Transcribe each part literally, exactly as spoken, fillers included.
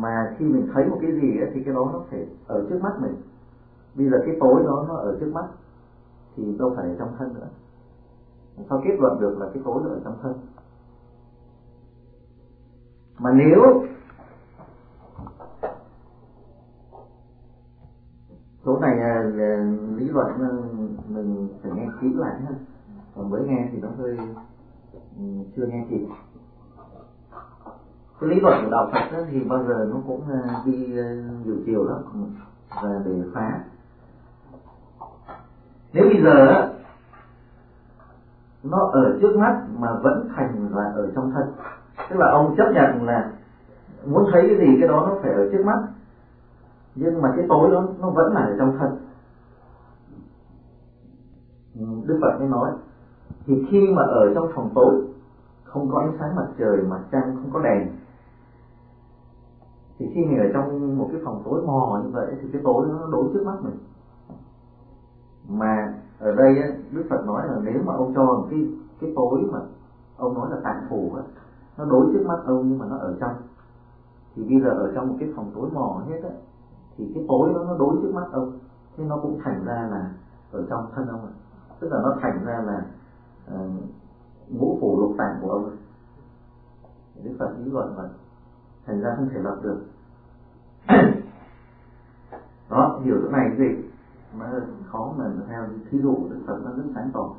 mà khi mình thấy một cái gì ấy, thì cái đó nó phải ở trước mắt mình. Bây giờ cái tối đó nó ở trước mắt thì đâu phải ở trong thân nữa. Sao kết luận được là cái tối nó ở trong thân? Mà nếu chỗ này là, là lý luận mình phải nghe kỹ lại ha, còn mới nghe thì nó hơi um, chưa nghe kỹ. Cái lý luận của đạo Phật đó, thì bao giờ nó cũng uh, đi uh, nhiều chiều lắm và để phá. Nếu bây giờ á, nó ở trước mắt mà vẫn thành là ở trong thân, tức là ông chấp nhận là muốn thấy cái gì cái đó nó phải ở trước mắt, nhưng mà cái tối đó nó vẫn là ở trong thân. Đức Phật mới nói thì khi mà ở trong phòng tối không có ánh sáng mặt trời, mặt trăng, không có đèn, thì khi mình ở trong một cái phòng tối mò như vậy thì cái tối nó đối trước mắt mình. Mà ở đây á, Đức Phật nói là nếu mà ông cho cái cái tối mà ông nói là tạng phủ á, nó đối trước mắt ông nhưng mà nó ở trong, thì bây giờ ở trong một cái phòng tối mò hết á, thì cái tối đó nó đối trước mắt ông, thế nó cũng thành ra là ở trong thân ông, tức là nó thành ra là uh, ngũ phủ lục tạng của ông. Đức Phật lý luận vậy, thành ra không thể lập được. Đó, hiểu chỗ này cái gì nó khó mà theo thí dụ Đức Phật nó rất sáng tỏ.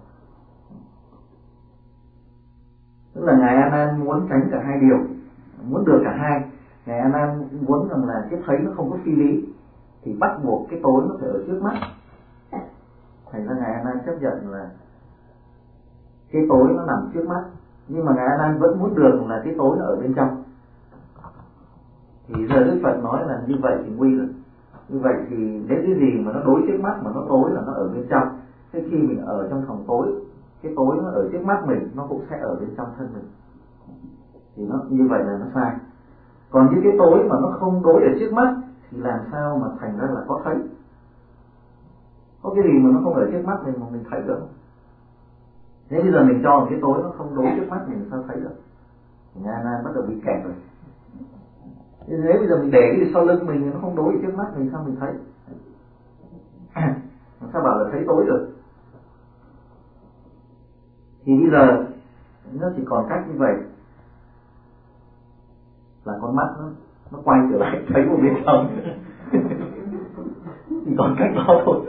Tức là Ngài A Nan muốn tránh cả hai điều, muốn được cả hai. Ngài A Nan muốn rằng là cái thấy nó không có phi lý, thì bắt buộc cái tối nó phải ở trước mắt. Thành ra Ngài A Nan chấp nhận là cái tối nó nằm trước mắt, nhưng mà Ngài A Nan vẫn muốn được là cái tối nó ở bên trong. Thì giờ Đức Phật nói là như vậy thì nguy rồi. Như vậy thì nếu cái gì mà nó đối trước mắt mà nó tối là nó ở bên trong. Thế khi mình ở trong phòng tối, cái tối nó ở trước mắt mình, nó cũng sẽ ở bên trong thân mình. Thì nó như vậy là nó sai. Còn những cái tối mà nó không đối ở trước mắt thì làm sao mà thành ra là có thấy? Có cái gì mà nó không ở trước mắt mình mà mình thấy được? Nếu bây giờ mình cho một cái tối nó không đối trước mắt mình sao thấy được? Ngài A Nan bắt đầu bị kẹt rồi. Nếu bây giờ mình để cái gì sau lưng mình nó không đối trước mắt mình sao mình thấy? Sao bảo là thấy tối được? Thì bây giờ nó chỉ còn cách như vậy, là con mắt nó nó quay trở lại thấy một bên trong. Chỉ còn cách đó thôi.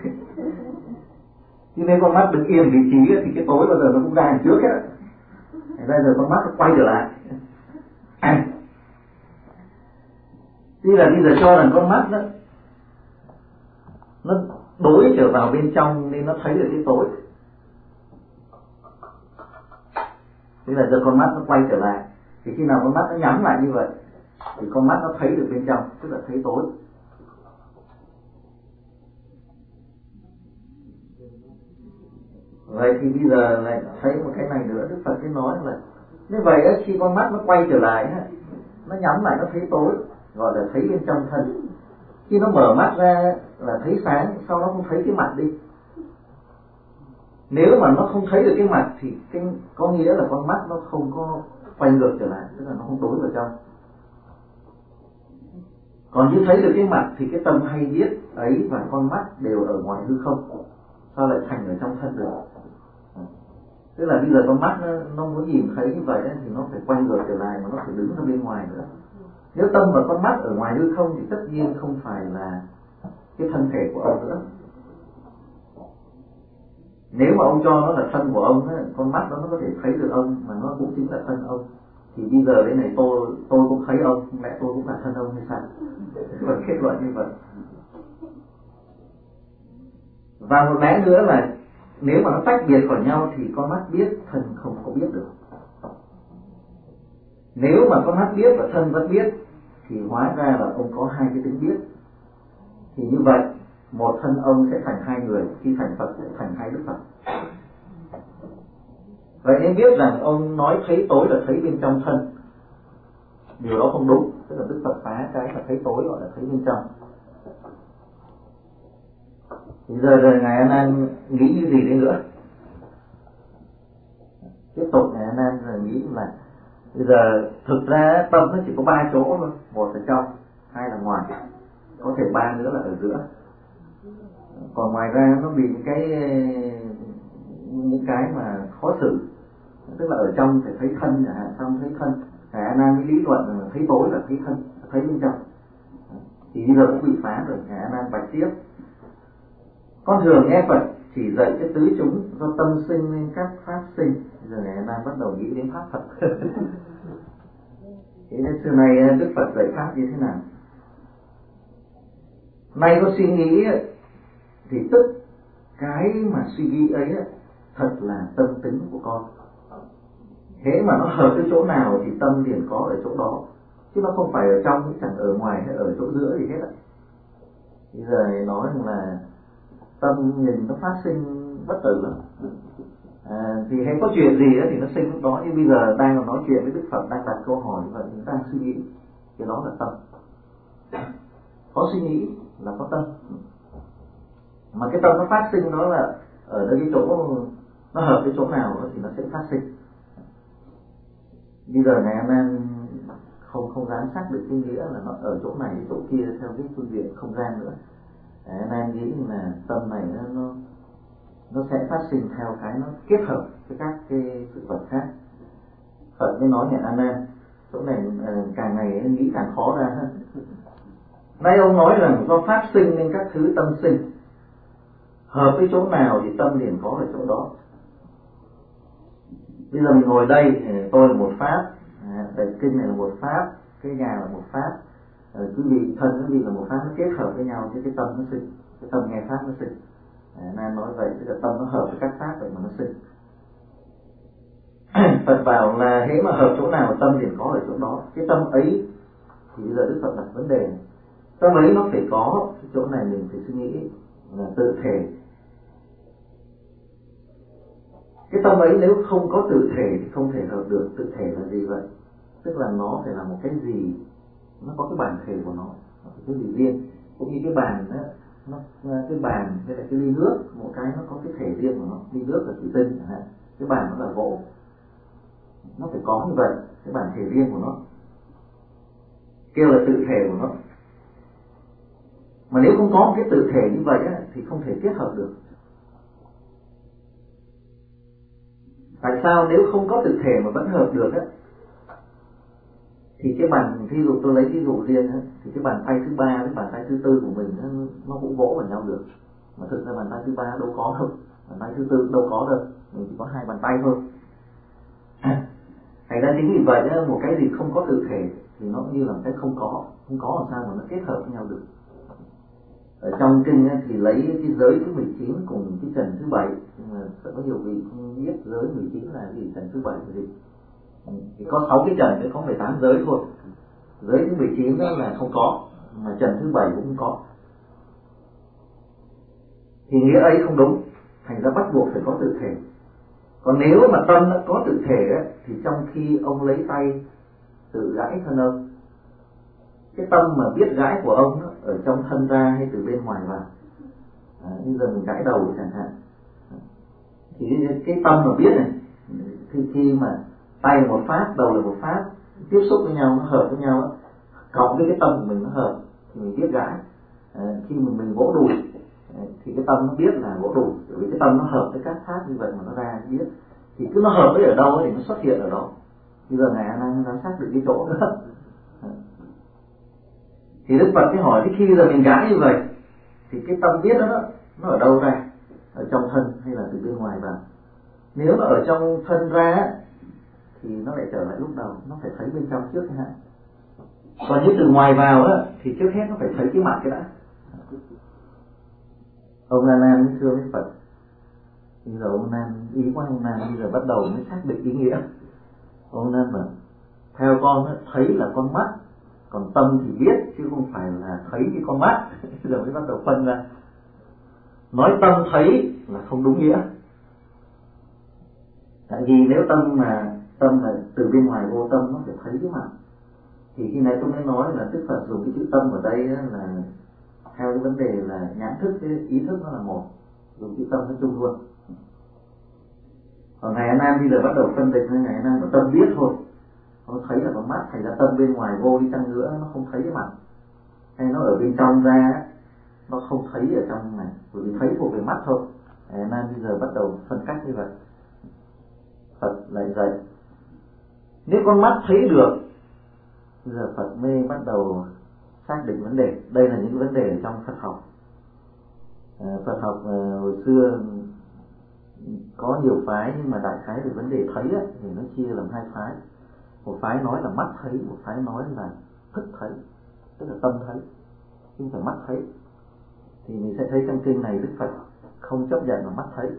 Chứ nếu con mắt đứng yên vị trí thì cái tối bao giờ nó cũng ra hàng trước hết. Bây giờ con mắt nó quay trở lại. Tức là bây giờ cho rằng con mắt đó nó đối trở vào bên trong nên nó thấy được cái tối. Tức là giờ con mắt nó quay trở lại, thì khi nào con mắt nó nhắm lại như vậy thì con mắt nó thấy được bên trong, tức là thấy tối. Vậy thì bây giờ lại thấy một cái này nữa, Đức Phật mới nói là như vậy đó, khi con mắt nó quay trở lại, nó nhắm lại nó thấy tối, gọi là thấy bên trong thân. Khi nó mở mắt ra là thấy sáng, sau đó không thấy cái mặt đi. Nếu mà nó không thấy được cái mặt thì cái, có nghĩa là con mắt nó không có quay ngược trở lại, tức là nó không tối vào trong. Còn như thấy được cái mặt thì cái tâm hay biết ấy và con mắt đều ở ngoài hư không, sao lại thành ở trong thân được? Tức là bây giờ con mắt nó, nó muốn nhìn thấy như vậy thì nó phải quay ngược trở lại, mà nó phải đứng ở bên ngoài nữa. Nếu tâm và con mắt ở ngoài hư không thì tất nhiên không phải là cái thân thể của ông nữa. Nếu mà ông cho nó là thân của ông, con mắt đó nó có thể thấy được ông, mà nó cũng chính là thân ông, thì bây giờ đây này tôi tôi cũng thấy ông, mẹ tôi cũng là thân ông hay sao? Vẫn kết luận như vậy. Và một lẽ nữa là nếu mà nó tách biệt khỏi nhau thì con mắt biết, thân không có biết được. Nếu mà con mắt biết và thân vẫn biết thì hóa ra là ông có hai cái tính biết. Thì như vậy một thân ông sẽ thành hai người, khi thành Phật sẽ thành hai Đức Phật. Vậy nên biết rằng ông nói thấy tối là thấy bên trong thân, điều đó không đúng. Tức là Đức Phật phá cái là thấy tối gọi là thấy bên trong. Thì giờ rồi Ngài A Nan nghĩ như gì đi nữa? Tiếp tục Ngài A Nan rồi nghĩ là Bây giờ thực ra tâm nó chỉ có ba chỗ thôi, một là trong, hai là ngoài, có thể ba nữa là ở giữa. Còn ngoài ra nó bị những cái những cái mà khó xử, tức là ở trong phải thấy thân, chẳng hạn, xong thấy thân, Ngài A Nan lý luận là thấy tối là thấy thân, thấy bên trong, thì bây giờ cũng bị phá rồi. Ngài A Nan bạch tiếp: con thường nghe Phật chỉ dạy cho tứ chúng do tâm sinh nên các pháp sinh. Bây giờ Ngài A Nan bắt đầu nghĩ đến pháp Phật. Thế nên xưa nay Đức Phật dạy pháp như thế nào? Nay có suy nghĩ thì tức cái mà suy nghĩ ấy thật là tâm tính của con. Thế mà nó hợp cái chỗ nào thì tâm liền có ở chỗ đó, chứ nó không phải ở trong, chẳng ở ngoài hay ở chỗ giữa gì hết ạ. Bây giờ nói là tâm nhìn nó phát sinh bất tử lắm. À, thì hay có chuyện gì đó thì nó sinh lúc đó, nhưng bây giờ đang nói chuyện với Đức Phật, đang đặt câu hỏi và chúng đang suy nghĩ, cái đó là tâm. Có suy nghĩ là có tâm, mà cái tâm nó phát sinh đó là ở đây cái chỗ nó hợp cái chỗ nào thì nó sẽ phát sinh. Bây giờ Ngài A Nan không không dám xác định cái nghĩa là nó ở chỗ này chỗ kia theo cái phương diện không gian nữa. Ngài A Nan nghĩ là tâm này nó, nó nó sẽ phát sinh theo cái nó kết hợp với các cái sự vật khác. Phật mới nói Ngài A Nan, chỗ này càng ngày nghĩ càng khó ra ha. Nay ông nói rằng do pháp sinh nên các thứ tâm sinh, hợp với chỗ nào thì tâm liền có ở chỗ đó. Bây giờ mình ngồi đây, tôi là một pháp, bài kinh này là một pháp, cái nhà là một pháp, quý vị thân quý vị là một pháp, nó kết hợp với nhau cho cái tâm nó sinh, cái tâm nghe pháp nó sinh. Nên nói vậy, tức là tâm nó hợp với các pháp vậy mà nó sinh. Phật bảo là hễ mà hợp chỗ nào tâm liền có ở chỗ đó. Cái tâm ấy thì bây giờ Đức Phật đặt vấn đề, tâm ấy nó phải có, cái chỗ này mình phải suy nghĩ là tự thể. Cái tâm ấy nếu không có tự thể thì không thể hợp được. Tự thể là gì vậy? Tức là nó phải là một cái gì, nó có cái bản thể của nó, cái gì riêng. Cũng như cái bàn đó, nó, cái bàn hay là cái ly nước, một cái nó có cái thể riêng của nó. Ly nước là thủy tinh, cái bàn nó là gỗ, nó phải có như vậy, cái bản thể riêng của nó, kêu là tự thể của nó. Mà nếu không có cái tự thể như vậy á, thì không thể kết hợp được. Tại sao nếu không có tự thể mà vẫn hợp được á, thì cái bàn, ví dụ tôi lấy ví dụ riêng á, thì cái bàn tay thứ ba với bàn tay thứ tư của mình nó, nó cũng vỗ vào nhau được. Mà thực ra bàn tay thứ ba đâu có đâu, bàn tay thứ tư đâu có đâu, mình chỉ có hai bàn tay thôi. Thành ra chính vì vậy á, một cái gì không có tự thể thì nó như là cái không có, không có làm sao mà nó kết hợp với nhau được. Ở trong kinh á, thì lấy cái giới thứ mười chín cùng cái trần thứ bảy, nhưng mà sẽ có nhiều vị không biết giới mười chín là gì, trần thứ bảy là gì. Thì có sáu cái trần chứ không phải tám giới thôi. Giới thứ mười chín đó là không có, mà trần thứ bảy cũng không có. Thì nghĩa ấy không đúng, thành ra bắt buộc phải có tự thể. Còn nếu mà tâm nó có tự thể á, thì trong khi ông lấy tay tự gãi thân ông, cái tâm mà biết gãi của ông đó, ở trong thân ra hay từ bên ngoài vào. À, bây giờ mình gãi đầu chẳng hạn, thì cái tâm mà biết này, thì khi mà tay là một pháp, đầu là một pháp, tiếp xúc với nhau, nó hợp với nhau, cộng với cái tâm của mình nó hợp thì mình biết gãi. À, khi mà mình vỗ đùi thì cái tâm nó biết là vỗ đùi, bởi vì cái tâm nó hợp với các pháp như vậy mà nó ra biết. Thì cứ nó hợp với ở đâu thì nó xuất hiện ở đó. Bây giờ Ngài A Nan dám xác định cái chỗ nữa. Thì Đức Phật mới hỏi, thế khi giờ mình gãi như vậy thì cái tâm biết đó, nó ở đâu ra? Ở trong thân hay là từ bên ngoài vào? Nếu nó ở trong thân ra thì nó lại trở lại lúc đầu, nó phải thấy bên trong trước hả? Còn nếu từ ngoài vào đó, thì trước hết nó phải thấy cái mặt cái đã. Ông A Nan mới thưa với Phật, bây giờ ông Nan, ý của ông Nan bây giờ bắt đầu mới xác định ý nghĩa. Ông Nan bảo, theo con thấy là con mắt, còn tâm thì biết chứ không phải là thấy cái con mắt. Giờ mới bắt đầu phân ra. Nói tâm thấy là không đúng nghĩa. Tại vì nếu tâm mà tâm là từ bên ngoài vô, tâm nó phải thấy cái mặt. Thì khi này tôi mới nói là Đức Phật dùng cái chữ tâm ở đây là theo cái vấn đề là nhãn thức, cái ý thức nó là một, dùng chữ tâm nó chung luôn. Còn Ngài A Nan bây giờ bắt đầu phân định, Ngài A Nan có tâm biết thôi, Nó thấy là con mắt, thành ra tâm bên ngoài vô đi chăng nữa nó không thấy cái mặt, hay nó ở bên trong ra nó không thấy ở trong này, bởi vì thấy thuộc về mắt thôi. Nên bây giờ bắt đầu phân cách như vậy. Phật lại dạy nếu con mắt thấy được, bây giờ Phật mới bắt đầu xác định vấn đề. Đây là những vấn đề ở trong Phật học. à, Phật học à, hồi xưa có nhiều phái, nhưng mà đại khái về vấn đề thấy á, thì nó chia làm hai phái. Một phái nói là mắt thấy, một phái nói là thức thấy, tức là tâm thấy, chứ không phải mắt thấy. Thì mình sẽ thấy trong kinh này Đức Phật không chấp nhận là mắt thấy.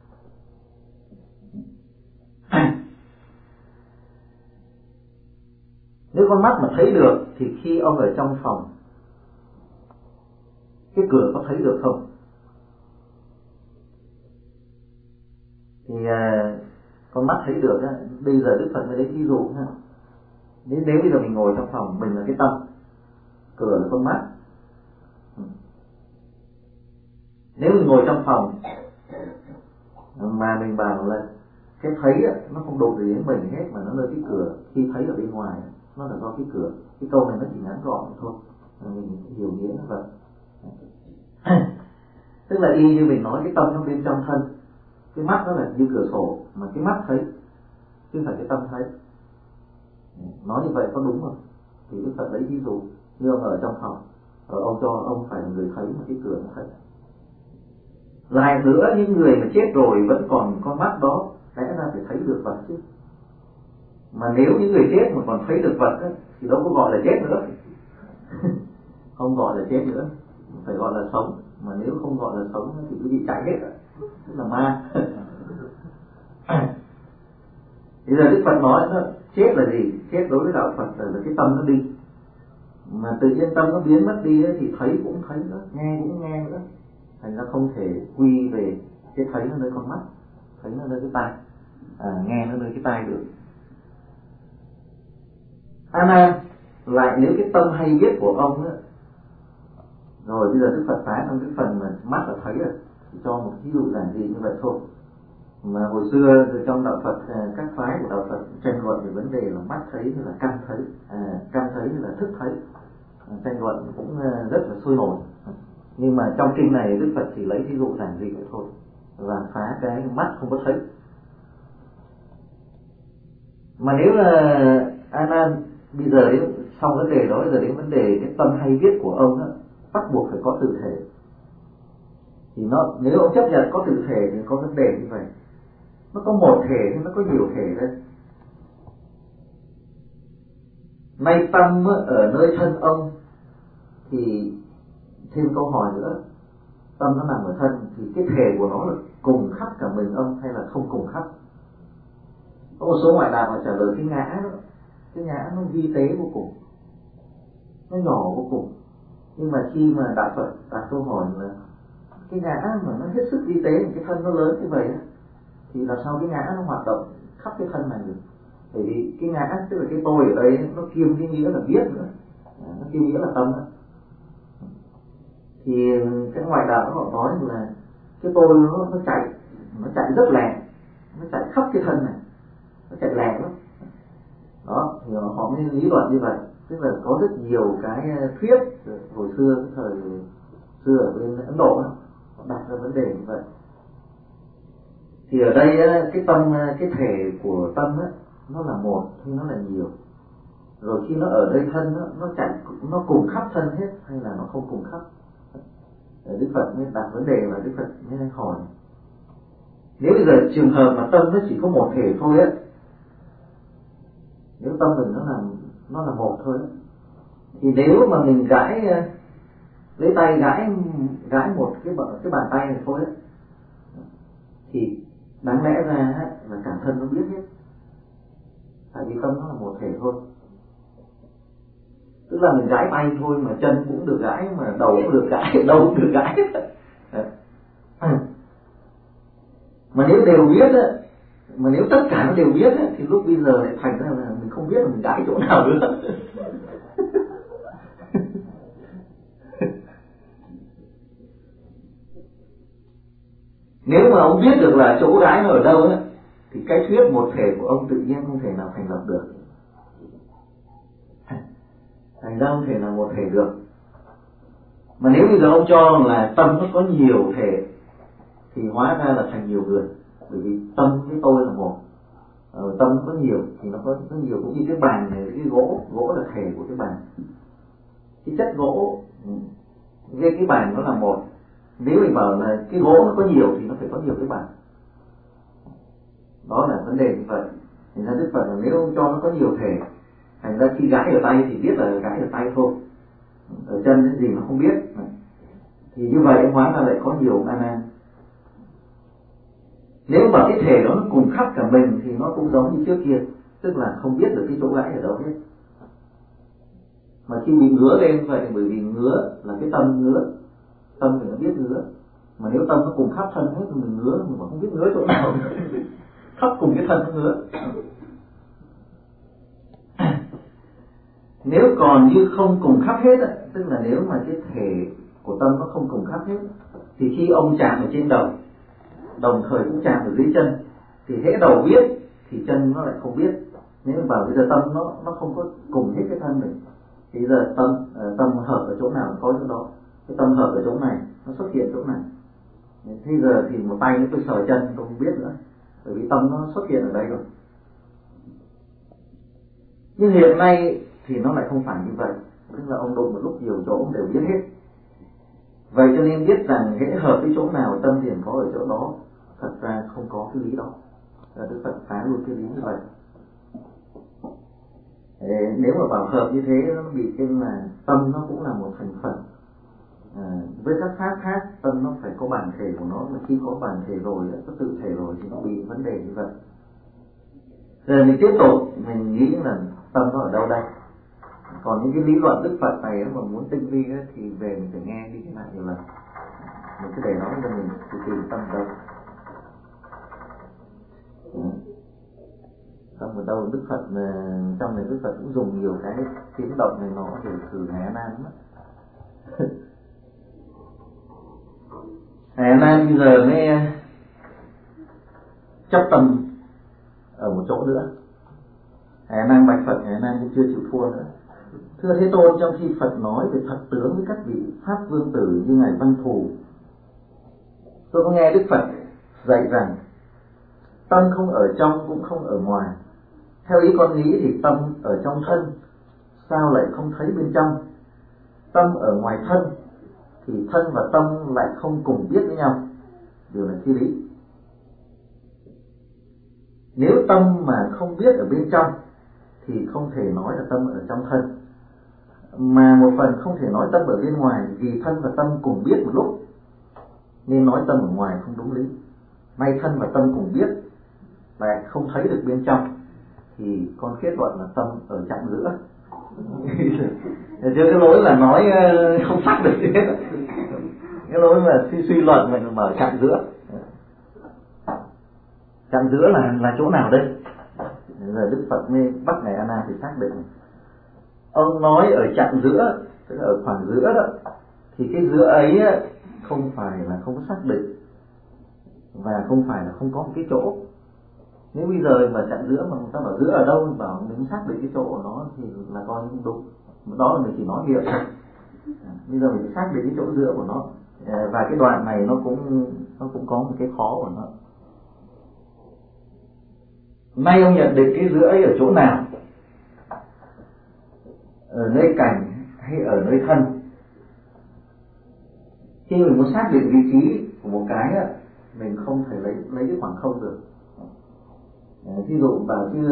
Nếu con mắt mà thấy được thì khi ông ở trong phòng, cái cửa có thấy được không? Thì à, con mắt thấy được á, bây giờ Đức Phật mới lấy ví dụ ha. Nếu, nếu bây giờ mình ngồi trong phòng, mình là cái tâm, cửa là con mắt. Nếu mình ngồi trong phòng mà mình bảo là cái thấy á, nó không đụng gì đến mình hết, mà nó nơi cái cửa, khi thấy ở bên ngoài nó là do cái cửa. Cái câu này nó chỉ ngắn gọn thôi, mình hiểu nghĩa nó vậy. Tức là y như mình nói cái tâm nó bên trong thân, cái mắt nó là như cửa sổ mà cái mắt thấy, chứ không phải cái tâm thấy. Nói như vậy có đúng không? Thì Đức Phật lấy ví dụ như ông ở trong phòng, rồi ông cho ông phải là người thấy mà cái cửa nó thấy. Lại nữa, những người mà chết rồi vẫn còn con mắt đó, lẽ ra phải thấy được vật chứ. Mà nếu những người chết mà còn thấy được vật ấy, thì đâu có gọi là chết nữa. Không gọi là chết nữa, phải gọi là sống. Mà nếu không gọi là sống thì cứ bị chạy hết, tức là ma. Bây giờ Đức Phật nói đó, chết là gì? Chết đối với đạo Phật là cái tâm nó đi. Mà tự nhiên tâm nó biến mất đi ấy, thì thấy cũng thấy nữa, nghe cũng nghe nữa. Thành ra không thể quy về cái thấy nó nơi con mắt, thấy nó nơi cái tai, à, nghe nó nơi cái tai được. A Nan, lại nếu cái tâm hay biết của ông đó, rồi bây giờ Đức Phật phá trong cái phần mà mắt là thấy rồi, thì cho một ví dụ giản dị như vậy thôi. Mà hồi xưa trong đạo Phật, các phái của đạo Phật tranh luận về vấn đề là mắt thấy hay là căn thấy, à, căn thấy hay là thức thấy, à, tranh luận cũng rất là sôi nổi. Nhưng mà trong kinh này Đức Phật chỉ lấy ví dụ giản dị vậy thôi, và phá cái mắt không có thấy. Mà nếu là A Nan, bây giờ đến xong vấn đề đó, bây giờ đến vấn đề cái tâm hay biết của ông đó, bắt buộc phải có tự thể. Thì nó, nếu ông chấp nhận có tự thể thì có vấn đề như vậy. Nó có một thể nhưng nó có nhiều thể đây. Nay tâm ở nơi thân ông, thì thêm câu hỏi nữa, tâm nó nằm ở thân thì cái thể của nó là cùng khắp cả mình ông hay là không cùng khắp? Có một số ngoại đạo mà trả lời cái ngã đó, cái ngã nó vi tế vô cùng, nó nhỏ vô cùng. Nhưng mà khi mà đạo Phật đặt câu hỏi là cái ngã mà nó hết sức vi tế, cái thân nó lớn như vậy đó, thì làm sao cái ngã nó hoạt động khắp cái thân này được? Bởi vì cái ngã tức là cái tôi ở đây nó kiêm cái nghĩa là biết nữa, nó kiêm nghĩa là tâm nữa. Thì cái ngoại đạo họ nói là cái tôi nó, nó chạy, nó chạy rất lẹ, nó chạy khắp cái thân này, nó chạy lẹ lắm. Đó, thì họ mới lý luận như vậy. Tức là có rất nhiều cái thuyết hồi xưa, cái thời xưa ở bên Ấn Độ đó, họ đặt ra vấn đề như vậy. Thì ở đây cái tâm, cái thể của tâm á, nó là một hay nó là nhiều? Rồi khi nó ở đây thân đó, nó chạy, nó cùng khắp thân hết hay là nó không cùng khắp? Đức Phật mới đặt vấn đề và Đức Phật mới hỏi, nếu bây giờ trường hợp mà tâm nó chỉ có một thể thôi á, nếu tâm mình nó là nó là một thôi á, thì nếu mà mình gãi, lấy tay gãi gãi một cái cái bàn tay này thôi á, thì đáng lẽ ra là cả thân nó biết hết, tại vì tâm nó là một thể thôi. Tức là mình gãi tay thôi mà chân cũng được gãi, mà đầu cũng được gãi, đâu cũng được gãi. Mà nếu đều biết á, mà nếu tất cả nó đều biết á, thì lúc bây giờ lại thành ra là mình không biết là mình gãi chỗ nào nữa. Nếu mà ông biết được là chỗ gãi nó ở đâu á, thì cái thuyết một thể của ông tự nhiên không thể nào thành lập được. thành ra không thể là một thể được. Mà nếu bây giờ ông cho là tâm nó có nhiều thể thì hóa ra là thành nhiều người, bởi vì tâm với tôi là một. Ờ, tâm có nhiều thì nó có có nhiều, cũng như cái bàn này, cái gỗ gỗ là thể của cái bàn, cái chất gỗ với cái bàn nó là một. Nếu mình bảo là cái gỗ nó có nhiều thì nó phải có nhiều cái bàn, đó là vấn đề như vậy. Thành ra Đức Phật là nếu cho nó có nhiều thể, thành ra khi gãi ở tay thì biết là gãi ở tay thôi, ở chân cái gì nó không biết, thì như vậy hóa ra lại có nhiều A Nan. Nếu mà cái thể đó nó cùng khắp cả mình thì nó cũng giống như trước kia, tức là không biết được cái chỗ gãi ở đâu hết. Mà khi bị ngứa lên vậy thì bởi vì ngứa là cái tâm ngứa, tâm thì nó biết ngứa. Mà nếu tâm nó cùng khắp thân hết thì mình ngứa, mình mà không biết ngứa chỗ nào khắp cùng cái thân nó ngứa. Nếu còn như không cùng khắp hết, tức là nếu mà cái thể của tâm nó không cùng khắp hết, thì khi ông chạm ở trên đầu, đồng thời cũng chạm ở dưới chân, thì hễ đầu biết thì chân nó lại không biết. Nếu mà bảo bây giờ tâm nó nó không có cùng hết cái thân mình, thì giờ tâm tâm hợp ở chỗ nào có chỗ đó, cái tâm hợp ở chỗ này nó xuất hiện chỗ này. Thì giờ thì một tay nó cứ sờ chân tôi không biết nữa, bởi vì tâm nó xuất hiện ở đây rồi. Nhưng hiện nay thì nó lại không phải như vậy, tức là ông đụng một lúc nhiều chỗ ông đều biết hết. Vậy cho nên biết rằng hễ hợp cái chỗ nào tâm liền có ở chỗ đó, thật ra không có cái lý đó. Đức Phật phá luôn cái lý như vậy. Để, nếu mà bảo hợp như thế nó bị cái là tâm nó cũng là một thành phần. À, với các pháp khác tâm nó phải có bản thể của nó, mà khi có bản thể rồi, có tự thể rồi thì nó bị vấn đề như vậy. Rồi mình tiếp tục mình nghĩ là tâm nó ở đâu đây. Còn những cái lý luận Đức Phật này mà muốn tinh vi ấy, thì về mình phải nghe đi cái lại nhiều lần. Mình cứ để nó cho mình tìm tâm đâu. Tâm ở đâu Đức Phật, trong này Đức Phật cũng dùng nhiều cái tiếng động này nó để thử Hải Nan lắm. Hải Nan bây giờ mới chấp tâm ở một chỗ nữa. Hải Nan bạch Phật, Hải Nan cũng chưa chịu thua nữa. Thưa Thế Tôn, trong khi Phật nói về thật tướng với các vị Pháp Vương Tử như Ngài Văn Thù, tôi có nghe Đức Phật dạy rằng tâm không ở trong cũng không ở ngoài. Theo ý con nghĩ thì tâm ở trong thân, sao lại không thấy bên trong? Tâm ở ngoài thân thì thân và tâm lại không cùng biết với nhau. Điều này phi lý. Nếu tâm mà không biết ở bên trong thì không thể nói là tâm ở trong thân. Mà một phần không thể nói tâm ở bên ngoài, vì thân và tâm cùng biết một lúc, nên nói tâm ở ngoài không đúng lý. Nay thân và tâm cùng biết lại không thấy được bên trong, thì con kết luận là tâm ở chặng giữa. Chứ cái lỗi là nói không xác được gì hết. Cái lỗi là suy, suy luận mình mở chặng giữa. Chặng giữa là là chỗ nào đây? Giờ Đức Phật mới bắt Ngài A Nan thì xác định. Ông nói ở chặng giữa, tức là ở khoảng giữa đó, thì cái giữa ấy không phải là không có xác định, và không phải là không có một cái chỗ. Nếu bây giờ mà chặng giữa mà người ta bảo giữa ở đâu, bảo mình xác định cái chỗ của nó thì là coi như đúng. Đó là mình chỉ nói miệng. Bây giờ mình phải xác định cái chỗ giữa của nó, và cái đoạn này nó cũng nó cũng có một cái khó của nó. Nay ông nhận định cái giữa ấy ở chỗ nào? Ở nơi cảnh hay ở nơi thân? Khi mình muốn xác định vị trí của một cái á, mình không thể lấy lấy cái khoảng không được. Ví dụ bảo chứ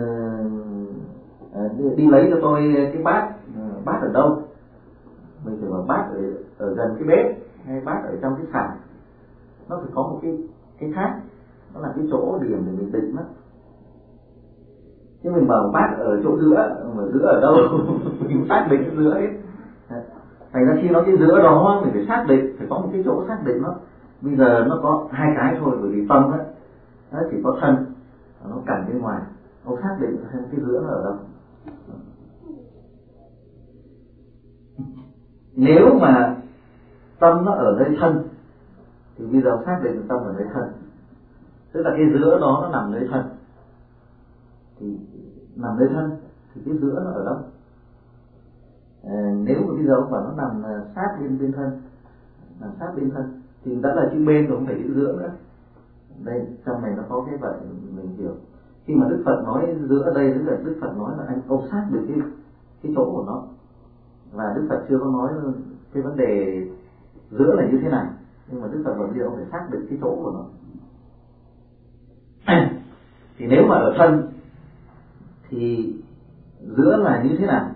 uh, đi lấy cho tôi cái bát, uh, bát ở đâu? Mình phải bảo bát ở, ở gần cái bếp hay bát ở trong cái sảnh. Nó phải có một cái cái khác, nó là cái chỗ điểm để mình định đó. Chứ mình bảo bát ở chỗ giữa, mà giữa ở đâu mình xác định cái giữa ấy. Thành ra khi nó cái giữa đó mình phải xác định, phải có một cái chỗ xác định nó. Bây giờ nó có hai cái thôi, bởi vì tâm á nó chỉ có thân, nó cảnh bên ngoài, nó xác định xem cái giữa nó ở đâu. Nếu mà tâm nó ở nơi thân thì bây giờ xác định tâm ở nơi thân, tức là cái giữa đó nó nằm nơi thân. Thì nằm nơi thân thì cái giữa nó ở đâu? à, nếu mà bây giờ ông bảo nó nằm sát bên bên thân, nằm sát bên thân thì đã là chữ bên rồi, không phải chữ giữa nữa. Đây trong này nó có cái vậy mình hiểu. Khi mà Đức Phật nói giữa ở đây, tức là Đức Phật nói là anh ông xác được cái cái chỗ của nó, và Đức Phật chưa có nói cái vấn đề giữa là như thế này, nhưng mà Đức Phật vẫn điều phải xác định cái chỗ của nó. Thì nếu mà ở thân thì giữa là như thế nào?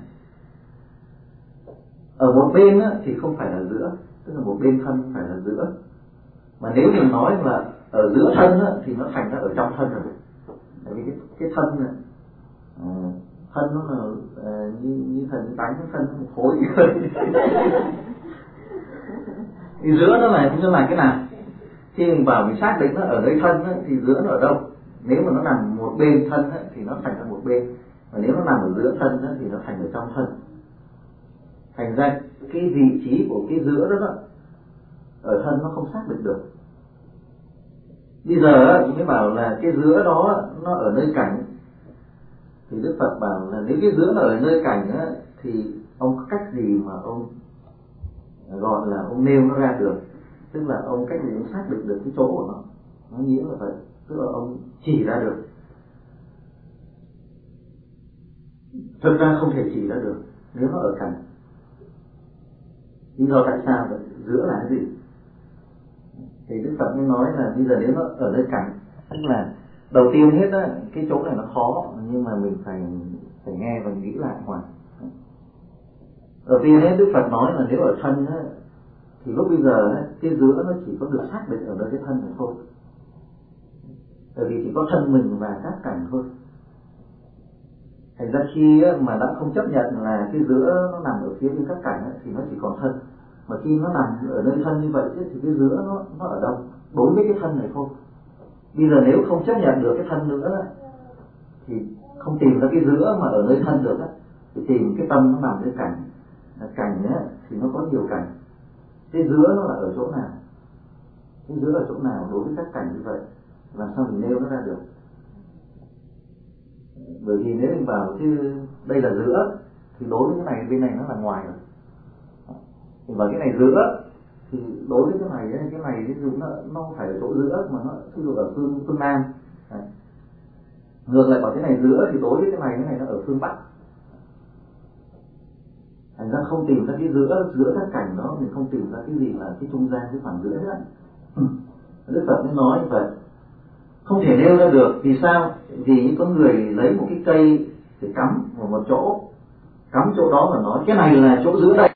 Ở một bên á, thì không phải là giữa, tức là một bên thân phải là giữa, mà nếu mình nói là ở giữa thân á, thì nó thành ra ở trong thân rồi. Tại vì cái, cái thân này, à, thân nó là à, như như thần tánh, cái thân nó một khối thì giữa nó là nó là cái nào? Khi mình bảo mình xác định nó ở nơi thân á, thì giữa nó ở đâu? Nếu mà nó nằm một bên thân á, thì nó thành ra một bên, và nếu nó nằm ở giữa thân á, thì nó thành ở trong thân. Thành ra cái vị trí của cái giữa đó, đó ở thân nó không xác định được. Bây giờ á, mới bảo là cái giữa đó nó ở nơi cảnh, thì Đức Phật bảo là nếu cái giữa nó ở nơi cảnh á, thì ông có cách gì mà ông gọi là ông nêu nó ra được, tức là ông cách gì ông xác định được cái chỗ của nó, nó nghĩa là vậy, tức là ông chỉ ra được. Thực ra không thể chỉ ra được nếu nó ở cảnh. Lý do tại sao vậy? Giữa là cái gì? Thì Đức Phật mới nói là bây giờ nếu nó ở nơi cảnh, tức là đầu tiên hết á, cái chỗ này nó khó, nhưng mà mình phải phải nghe và nghĩ lại ngoài. Đầu tiên hết Đức Phật nói là nếu ở thân á, thì lúc bây giờ á, cái giữa nó chỉ có được xác định ở nơi cái thân này thôi. Tại vì chỉ có thân mình và các cảnh thôi. Thành ra khi á, mà đã không chấp nhận là cái giữa nó nằm ở phía bên các cảnh á, thì nó chỉ còn thân. Mà khi nó nằm ở nơi thân như vậy thì cái giữa nó nó ở đâu? Đối với cái thân này thôi. Bây giờ nếu không chấp nhận được cái thân nữa thì không tìm ra cái giữa mà ở nơi thân được á, thì tìm cái tâm nó nằm nơi cảnh. Cảnh á, thì nó có nhiều cảnh. Cái giữa nó là ở chỗ nào? Cái giữa ở chỗ nào đối với các cảnh như vậy? Làm sao mình nêu nó ra được? Bởi vì nếu mình bảo chứ đây là giữa, thì đối với cái này bên này nó là ngoài rồi. Thì vào cái này giữa thì đối với cái này cái này ví dụ nó nó không phải ở chỗ giữa mà nó ví dụ ở phương phương nam. Đấy. Ngược lại vào cái này giữa thì đối với cái này cái này nó ở phương bắc. Thành ra không tìm ra cái giữa giữa các cảnh đó, mình không tìm ra cái gì là cái trung gian, cái khoảng giữa hết. Đức Phật mới nói vậy, không thể nêu ra được. Vì sao? Vì những con người lấy một cái cây để cắm vào một chỗ, cắm chỗ đó và nói cái này là chỗ giữa đây.